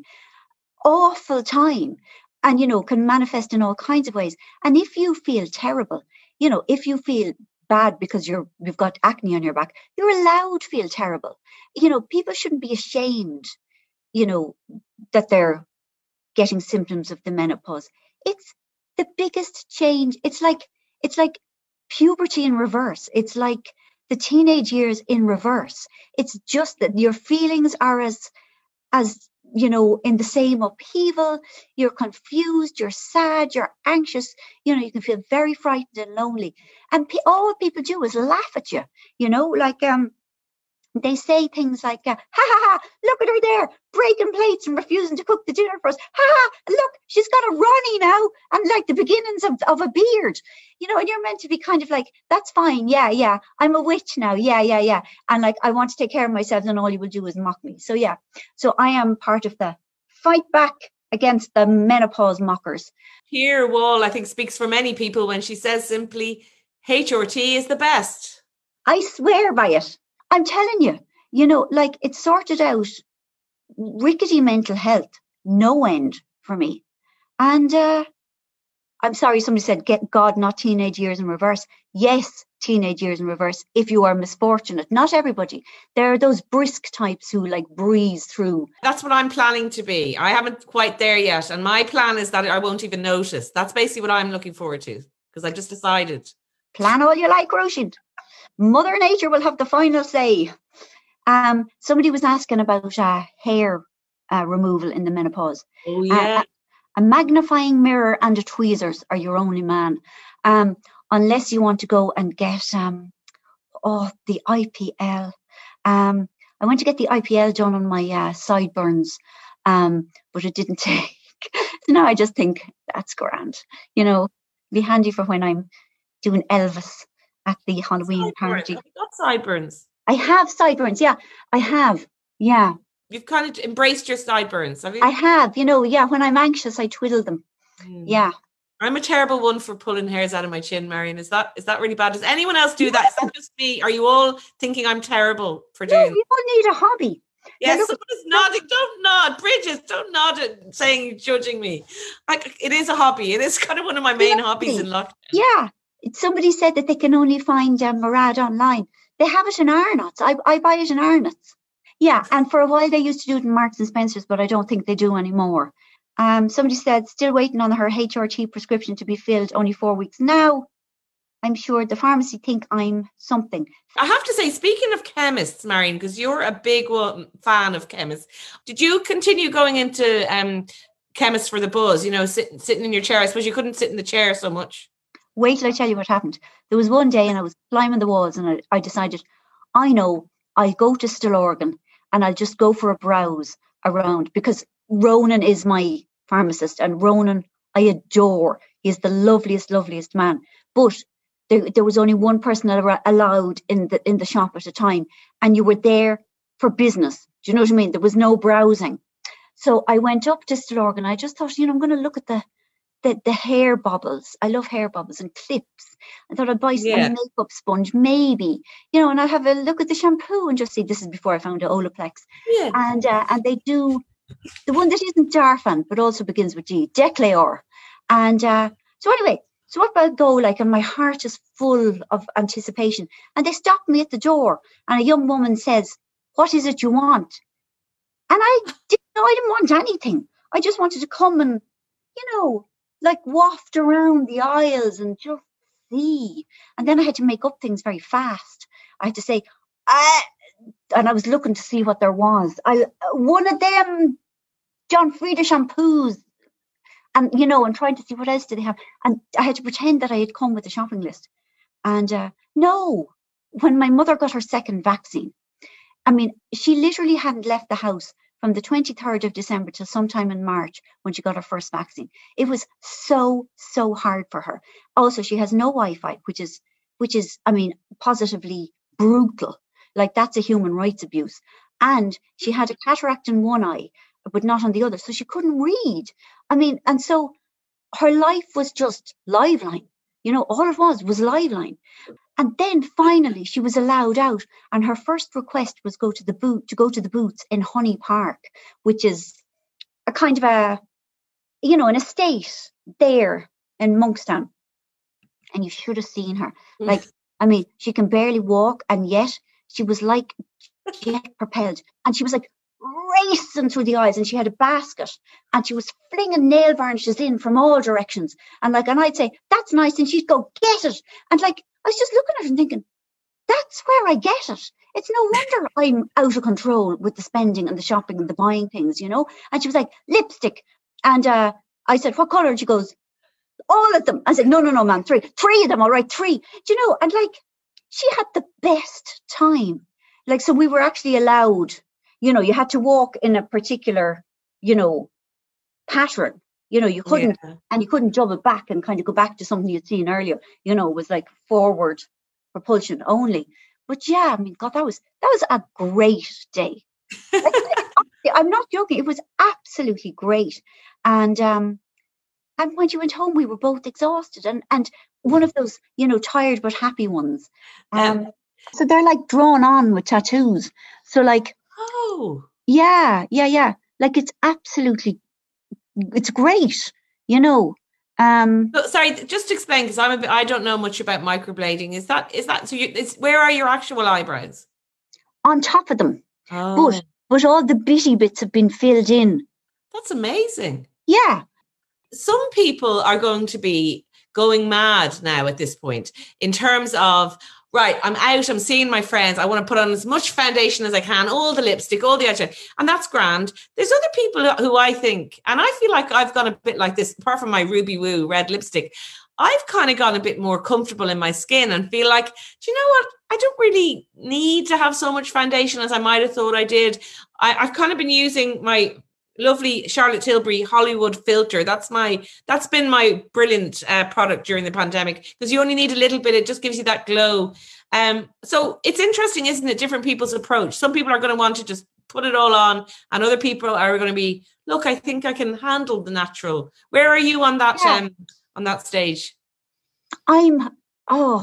awful time, and, you know, can manifest in all kinds of ways. And if you feel terrible, you know, if you feel bad because you're, you've got acne on your back, you're allowed to feel terrible. You know, people shouldn't be ashamed, you know, that they're getting symptoms of the menopause. It's the biggest change. It's like, it's like puberty in reverse. It's like the teenage years in reverse. It's just that your feelings are as, as, you know, in the same upheaval. You're confused, you're sad, you're anxious, you know, you can feel very frightened and lonely. And pe- all people do is laugh at you, you know, like, um, they say things like, uh, ha ha ha, look at her there, breaking plates and refusing to cook the dinner for us. Ha ha, look, she's got a Ronnie now, and like the beginnings of, of a beard, you know, and you're meant to be kind of like, that's fine. Yeah, yeah, I'm a witch now. Yeah, yeah, yeah. And like, I want to take care of myself, and all you will do is mock me. So yeah, so I am part of the fight back against the menopause mockers. Here, Wall, I think, speaks for many people when she says simply, H R T is the best. I swear by it. I'm telling you, you know, like it sorted out rickety mental health, no end for me. And uh, I'm sorry, somebody said, get God, not teenage years in reverse. Yes, teenage years in reverse, if you are misfortunate. Not everybody. There are those brisk types who like breeze through. That's what I'm planning to be. I haven't quite there yet. And my plan is that I won't even notice. That's basically what I'm looking forward to, because I've just decided. Plan all you like, Roisin. Mother Nature will have the final say. Um, somebody was asking about uh, hair uh, removal in the menopause. Oh, yeah. Uh, a magnifying mirror and a tweezers are your only man. Um, unless you want to go and get um, oh, the I P L. Um, I went to get the I P L done on my uh, sideburns, um, but it didn't take. So now I just think that's grand. You know, be handy for when I'm doing Elvis at the Halloween party. Have you got sideburns? I have sideburns, yeah. I have, yeah. You've kind of embraced your sideburns, have you? I have, you know, yeah. When I'm anxious, I twiddle them. Mm. Yeah. I'm a terrible one for pulling hairs out of my chin, Marion. Is that is that really bad? Does anyone else do that? Is that just me? Are you all thinking I'm terrible for doing? No, you all need a hobby. Yes, someone is nodding. Don't nod, Bridget. Don't nod it, saying you're judging me. Like, it is a hobby. It is kind of one of my main hobbies in lockdown. Yeah. Somebody said that they can only find um, Murad online. They have it in Arnott's. I, I buy it in Arnott's. Yeah, and for a while they used to do it in Marks and Spencer's, but I don't think they do anymore. Um, somebody said, still waiting on her H R T prescription to be filled, only four weeks now. I'm sure the pharmacy think I'm something. I have to say, speaking of chemists, Marion, because you're a big one, fan of chemists, did you continue going into um, chemists for the buzz, you know, sit, sitting in your chair? I suppose you couldn't sit in the chair so much. Wait till I tell you what happened. There was one day and I was climbing the walls and I, I decided, I know, I'll go to Stillorgan and I'll just go for a browse around, because Ronan is my pharmacist and Ronan I adore. He's the loveliest, loveliest man. But there, there was only one person allowed in the in the shop at a time, and you were there for business. Do you know what I mean? There was no browsing. So I went up to Stillorgan. I just thought, you know, I'm going to look at the The, the hair bobbles. I love hair bobbles and clips. I thought I'd buy yeah. a makeup sponge, maybe, you know, and I'll have a look at the shampoo and just see. This is before I found Olaplex. Yeah. And uh, and they do the one that isn't Darphin, but also begins with G, Decleor. And uh, so anyway, so up I go, like, and my heart is full of anticipation. And they stop me at the door, and a young woman says, "What is it you want?" And I didn't know. I didn't want anything. I just wanted to come and, you know, like waft around the aisles and just see. And then I had to make up things very fast. I had to say, ah, and I was looking to see what there was. I one of them John Frieda shampoos, and you know, and trying to see what else did they have. And I had to pretend that I had come with a shopping list. And uh, No, when my mother got her second vaccine, I mean, she literally hadn't left the house from the twenty-third of December till sometime in March when she got her first vaccine. It was so, so hard for her. Also, she has no Wi-Fi, which is, which is, I mean, positively brutal. Like, that's a human rights abuse. And she had a cataract in one eye, but not on the other. So she couldn't read. I mean, and so her life was just Liveline. You know, all it was was Liveline. And then finally she was allowed out, and her first request was go to the boot to go to the Boots in Honey Park, which is a kind of a, you know, an estate there in Monkstown. And you should have seen her. Mm. Like, I mean, she can barely walk, and yet she was like jet propelled, and she was like racing through the aisles, and she had a basket, and she was flinging nail varnishes in from all directions, and like, and I'd say, that's nice, and she'd go, get it, and like, I was just looking at her and thinking, that's where I get it. It's no wonder I'm out of control with the spending and the shopping and the buying things, you know. And she was like, lipstick, and uh I said, what colour? And she goes, all of them. I said, no no no ma'am, three three of them, all right, three. Do you know? And like, she had the best time. Like, so we were actually allowed, you know, you had to walk in a particular, you know, pattern. You know, you couldn't, yeah. and you couldn't double back and kind of go back to something you'd seen earlier. You know, it was like forward propulsion only. But yeah, I mean, God, that was that was a great day. Like, I'm not joking. It was absolutely great. And um, and when you went home, we were both exhausted, and and one of those, you know, tired but happy ones. Um, um so they're like drawn on with tattoos. So like, oh yeah, yeah, yeah. Like, it's absolutely. It's great, you know. Um, so, sorry, just explain, because I'm a bit, I don't know much about microblading. Is that is that so? You, it's, where are your actual eyebrows? On top of them, oh. but but all the bitty bits have been filled in. That's amazing. Yeah. Some people are going to be going mad now at this point in terms of, right, I'm out, I'm seeing my friends, I want to put on as much foundation as I can, all the lipstick, all the eyeshadow, and that's grand. There's other people who I think, and I feel like I've gone a bit like this, apart from my Ruby Woo red lipstick, I've kind of gone a bit more comfortable in my skin and feel like, do you know what, I don't really need to have so much foundation as I might have thought I did. I, I've kind of been using my lovely Charlotte Tilbury Hollywood filter. That's my, that's been my brilliant uh, product during the pandemic, because you only need a little bit. It just gives you that glow. Um, so it's interesting, isn't it? Different people's approach. Some people are going to want to just put it all on, and other people are going to be, look, I think I can handle the natural. Where are you on that, yeah. um, on that stage? I'm, oh,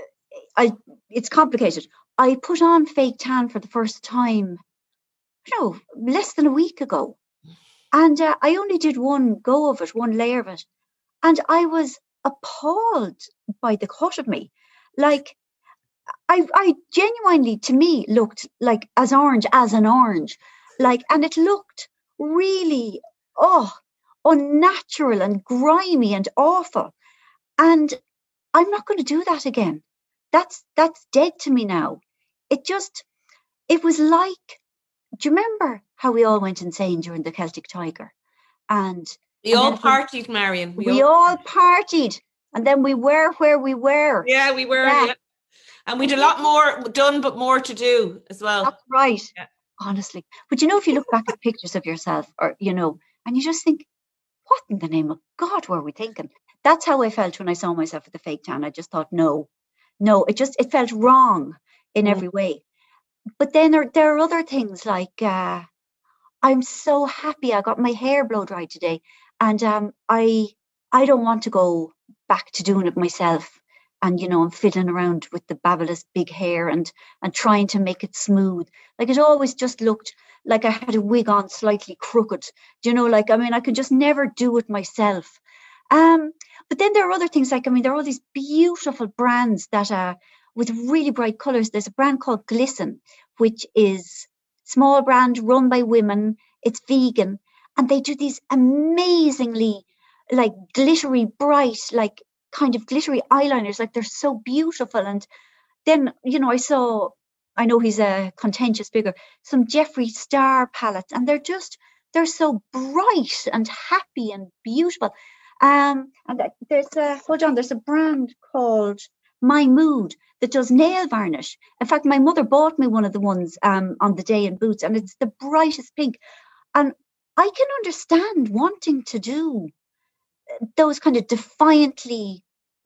I, it's complicated. I put on fake tan for the first time, you know, less than a week ago. And uh, I only did one go of it, one layer of it. And I was appalled by the cut of me. Like, I, I genuinely, to me, looked like as orange as an orange. Like, and it looked really, oh, unnatural and grimy and awful. And I'm not going to do that again. That's, that's dead to me now. It just, it was like, do you remember how we all went insane during the Celtic Tiger? And we and all partied, Marion. We, we all, all partied. And then we were where we were. Yeah, we were. Yeah. Yeah. And we had a lot more done, but more to do as well. That's right. Yeah. Honestly. But you know, if you look back at pictures of yourself, or, you know, and you just think, what in the name of God were we thinking? That's how I felt when I saw myself with the fake tan. I just thought, no, no, it just, it felt wrong in mm. every way. But then there, there are other things like, uh, I'm so happy I got my hair blow dried today. And um, I I don't want to go back to doing it myself. And, you know, I'm fiddling around with the Babyliss big hair and, and trying to make it smooth. Like, it always just looked like I had a wig on slightly crooked. Do you know, like, I mean, I could just never do it myself. Um, but then there are other things like, I mean, there are all these beautiful brands that are with really bright colours. There's a brand called Glisten, which is small brand run by women. It's vegan. And they do these amazingly, like, glittery, bright, like, kind of glittery eyeliners. Like, they're so beautiful. And then, you know, I saw, I know he's a contentious figure, some Jeffree Star palettes. And they're just, they're so bright and happy and beautiful. Um, and there's a, hold on, there's a brand called my mood, that does nail varnish. In fact, my mother bought me one of the ones um, on the day in Boots, and it's the brightest pink. And I can understand wanting to do those kind of defiantly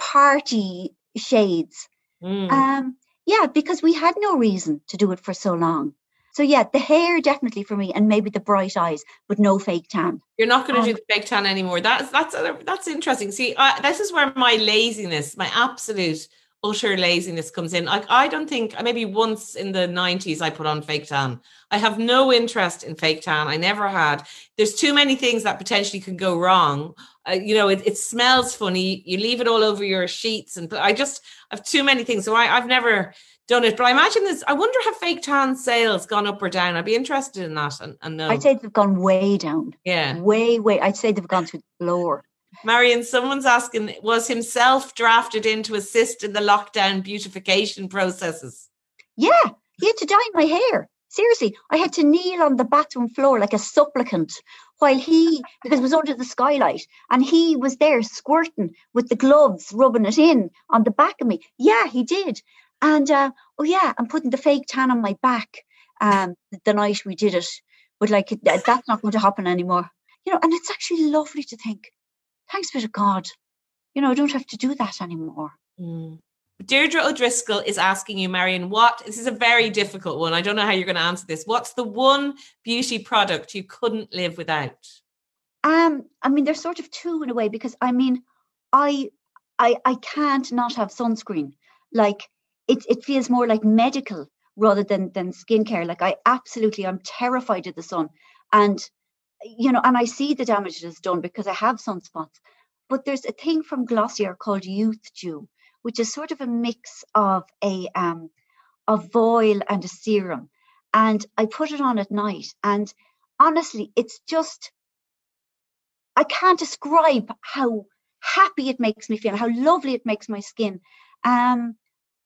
party shades. Mm. Um, yeah, because we had no reason to do it for so long. So yeah, the hair definitely for me, and maybe the bright eyes, but no fake tan. You're not going to um, do the fake tan anymore. That's that's that's interesting. See, I, this is where my laziness, my absolute utter laziness comes in. Like, I don't think, maybe once in the nineties I put on fake tan. I have no interest in fake tan. I never had. There's too many things that potentially can go wrong. Uh, you know, it, it smells funny. You leave it all over your sheets, and I just have too many things. So I, I've never done it. But I imagine this, I wonder have fake tan sales gone up or down? I'd be interested in that and, and know. I'd say they've gone way down. Yeah. Way, way. I'd say they've gone through the floor. Marion, someone's asking, was himself drafted in to assist in the lockdown beautification processes? Yeah, he had to dye my hair. Seriously, I had to kneel on the bathroom floor like a supplicant while he, because it was under the skylight, and he was there squirting with the gloves, rubbing it in on the back of me. Yeah, he did. And, uh, oh yeah, I'm putting the fake tan on my back um, the night we did it. But like, that's not going to happen anymore. You know, and it's actually lovely to think, thanks be to God, you know, I don't have to do that anymore. Mm. Deirdre O'Driscoll is asking you, Marion, what, this is a very difficult one. I don't know how you're going to answer this. What's the one beauty product you couldn't live without? Um, I mean, there's sort of two in a way, because I mean, I, I, I can't not have sunscreen. Like, it, it feels more like medical rather than, than skincare. Like, I absolutely, I'm terrified of the sun. And, you know, and I see the damage it has done because I have sunspots. But there's a thing from Glossier called Youth Dew, which is sort of a mix of a um of oil and a serum. And I put it on at night. And honestly, it's just, I can't describe how happy it makes me feel, how lovely it makes my skin. Um,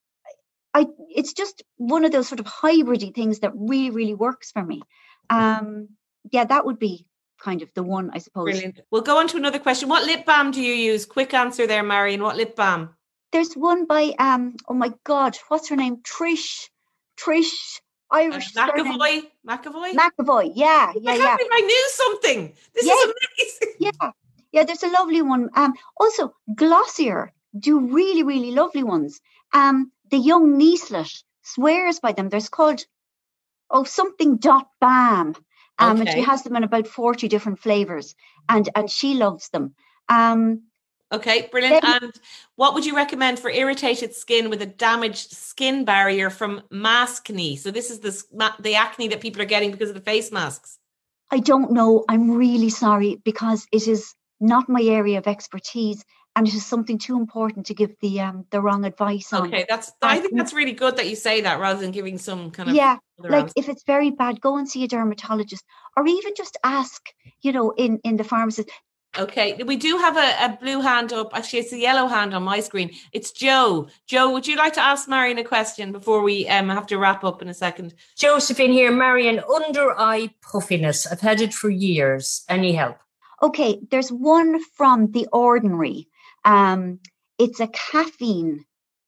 I it's just one of those sort of hybridy things that really, really works for me. Um, yeah, that would be kind of the one, I suppose. Brilliant. We'll go on to another question. What lip balm do you use? Quick answer there, Marion. What lip balm? There's one by, um, oh my God, what's her name? Trish, Trish, Irish. Uh, McAvoy? McAvoy? McAvoy, yeah, yeah, I can't yeah. believe I knew something. This yeah. is amazing. Yeah, yeah, there's a lovely one. Um, also, Glossier do really, really lovely ones. Um, the young Niecelet swears by them. There's called, oh, something dot balm. Um, okay. And she has them in about forty different flavors, and, and she loves them. Um, Okay, brilliant. Then, and what would you recommend for irritated skin with a damaged skin barrier from maskne? So this is the, the acne that people are getting because of the face masks. I don't know. I'm really sorry, because it is not my area of expertise, and it is something too important to give the um the wrong advice on. Okay, that's. I think that's really good that you say that rather than giving some kind of. Yeah, like answer. If it's very bad, go and see a dermatologist, or even just ask, you know, in, in the pharmacist. Okay, we do have a, a blue hand up. Actually, it's a yellow hand on my screen. It's Joe. Joe, would you like to ask Marion a question before we um have to wrap up in a second? Josephine here. Marion, under eye puffiness. I've had it for years. Any help? Okay, there's one from The Ordinary. Um, it's a caffeine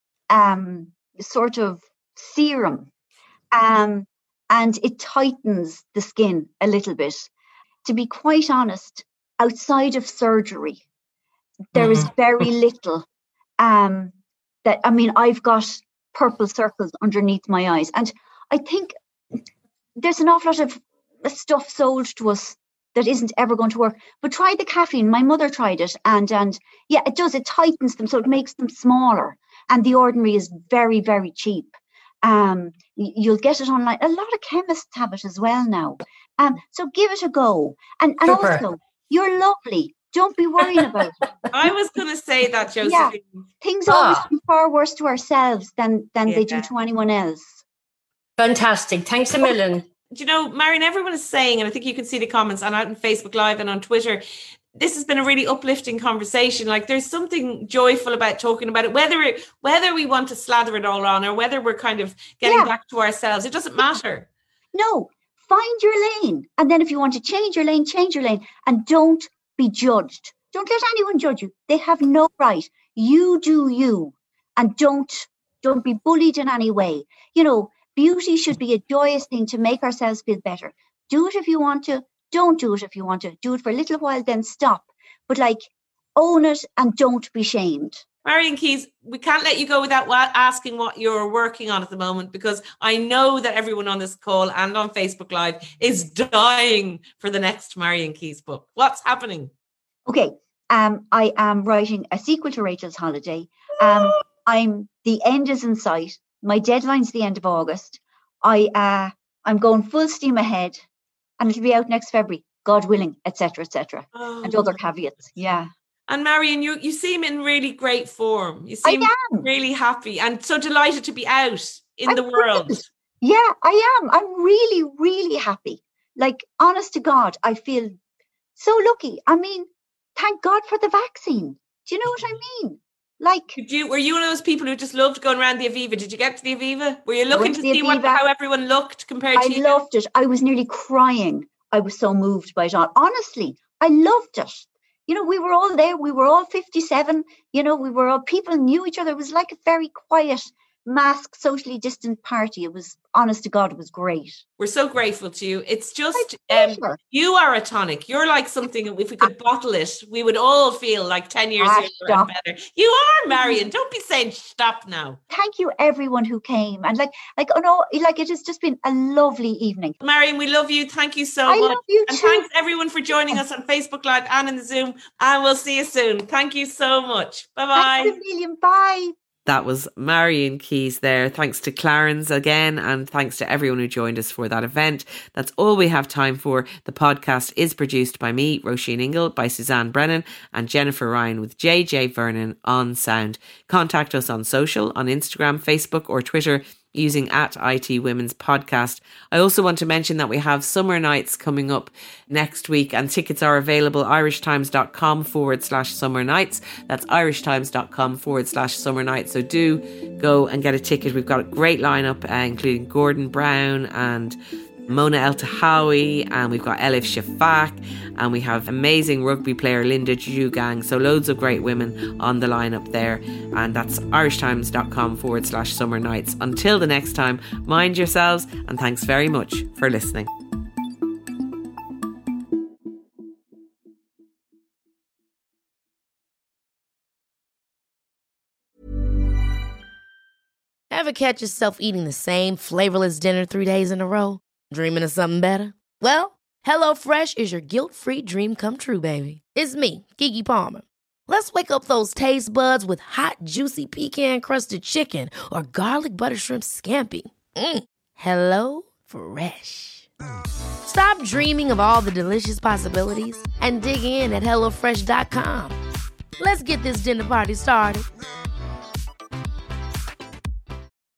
um sort of serum, um, and it tightens the skin a little bit. To be quite honest, outside of surgery, there is very little um, that, I mean, I've got purple circles underneath my eyes. And I think there's an awful lot of stuff sold to us that isn't ever going to work. But try the caffeine. My mother tried it. And, and yeah, it does. It tightens them, so it makes them smaller. And The Ordinary is very, very cheap. Um, you'll get it online. A lot of chemists have it as well now. Um, so give it a go. And, and also, you're lovely. Don't be worrying about it. I was going to say that, Josephine. Yeah, things ah. always do far worse to ourselves than, than yeah. they do to anyone else. Fantastic. Thanks a million. Do you know, Marion, everyone is saying, and I think you can see the comments on out on Facebook Live and on Twitter, this has been a really uplifting conversation. Like, there's something joyful about talking about it, whether it, whether we want to slather it all on or whether we're kind of getting yeah. back to ourselves. It doesn't matter. No. Find your lane. And then if you want to change your lane, change your lane. And don't be judged. Don't let anyone judge you. They have no right. You do you. and don't don't be bullied in any way. You know, beauty should be a joyous thing to make ourselves feel better. Do it if you want to. Don't do it if you want to. Do it for a little while, then stop. But like, own it and don't be shamed. Marian Keyes, we can't let you go without asking what you're working on at the moment, because I know that everyone on this call and on Facebook Live is dying for the next Marian Keyes book. What's happening? Okay, um, I am writing a sequel to Rachel's Holiday. Um, I'm the end is in sight. My deadline's the end of August. I uh, I'm going full steam ahead, and it'll be out next February, God willing, et cetera, et cetera, oh. and other caveats. Yeah. And Marian, you, you seem in really great form. You seem really happy and so delighted to be out in I'm the world. Thrilled. Yeah, I am. I'm really, really happy. Like, honest to God, I feel so lucky. I mean, thank God for the vaccine. Do you know what I mean? Like, Did you, were you one of those people who just loved going around the Aviva? Did you get to the Aviva? Were you looking to see what, how everyone looked compared I to you? I loved it. I was nearly crying. I was so moved by it all. Honestly, I loved it. You know, we were all there. We were all fifty-seven. You know, we were all, people knew each other. It was like a very quiet, masked, socially distant party. It was, honest to God, it was great. We're so grateful to you. It's just, um, you are a tonic. You're like something, if we could bottle it, we would all feel like ten years ah, younger and better. You are, Marian. Don't be saying stop now. Thank you, everyone who came. And like, like, oh no, like it has just been a lovely evening. Marian, we love you. Thank you so I much. Love you and too. Thanks everyone for joining us on Facebook Live and in the Zoom. And we'll see you soon. Thank you so much. Bye-bye. Thanks a million. Bye. That was Marian Keyes there. Thanks to Clarence again, and thanks to everyone who joined us for that event. That's all we have time for. The podcast is produced by me, Roisin Ingle, by Suzanne Brennan and Jennifer Ryan, with J J Vernon on sound. Contact us on social, on Instagram, Facebook or Twitter, using at I T Women's Podcast. I also want to mention that we have summer nights coming up next week, and tickets are available irishtimes.com forward slash summer nights. That's irishtimes.com forward slash summer nights. So do go and get a ticket. We've got a great lineup, uh, including Gordon Brown and Mona El Tahawi, and we've got Elif Shafak, and we have amazing rugby player Linda Jugang. So loads of great women on the lineup there, and that's irishtimes.com forward slash summer nights. Until the next time, mind yourselves, and thanks very much for listening. Ever catch yourself eating the same flavorless dinner three days in a row? Dreaming of something better? Well, HelloFresh is your guilt-free dream come true, baby. It's me, Keke Palmer. Let's wake up those taste buds with hot, juicy pecan-crusted chicken or garlic butter shrimp scampi. Mm. Hello Fresh. Stop dreaming of all the delicious possibilities and dig in at hello fresh dot com. Let's get this dinner party started.